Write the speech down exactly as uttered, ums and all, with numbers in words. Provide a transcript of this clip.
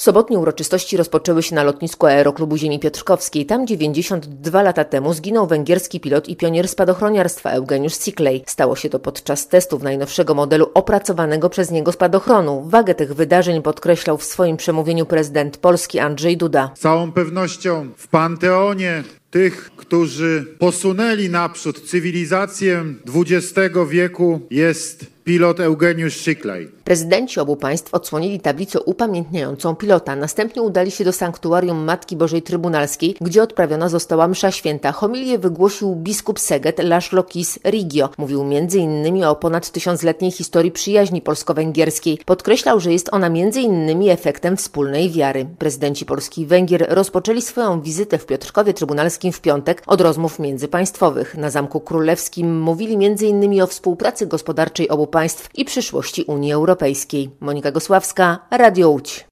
Sobotnie uroczystości rozpoczęły się na lotnisku Aeroklubu Ziemi Piotrkowskiej. Tam dziewięćdziesiąt dwa lata temu zginął węgierski pilot i pionier spadochroniarstwa Eugeniusz Sziklej. Stało się to podczas testów najnowszego modelu opracowanego przez niego spadochronu. Wagę tych wydarzeń podkreślał w swoim przemówieniu prezydent Polski Andrzej Duda. Z całą pewnością w panteonie tych, którzy posunęli naprzód cywilizację dwudziestego wieku, jest pilot Eugeniusz Sziklej. Prezydenci obu państw odsłonili tablicę upamiętniającą pilota. Następnie udali się do sanktuarium Matki Bożej Trybunalskiej, gdzie odprawiona została msza święta. Homilię wygłosił biskup Szeged László Kiss Regio. Mówił między innymi o ponad tysiącletniej historii przyjaźni polsko-węgierskiej. Podkreślał, że jest ona między innymi efektem wspólnej wiary. Prezydenci Polski i Węgier rozpoczęli swoją wizytę w Piotrkowie Trybunalskim w piątek od rozmów międzypaństwowych. Na Zamku Królewskim mówili między innymi o współpracy gospodarczej obu państw i przyszłości Unii Europejskiej. Monika Gosławska, Radio Łódź.